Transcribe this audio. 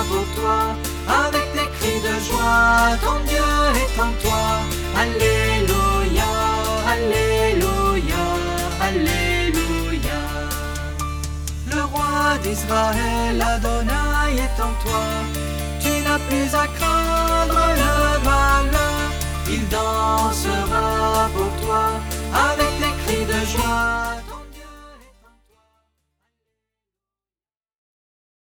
pour toi. Avec des cris de joie, ton Dieu est en toi. Alléluia, Alléluia, Alléluia. Le roi d'Israël, Adonai, est en toi. Tu n'as plus à craindre le malheur. Il dansera pour toi avec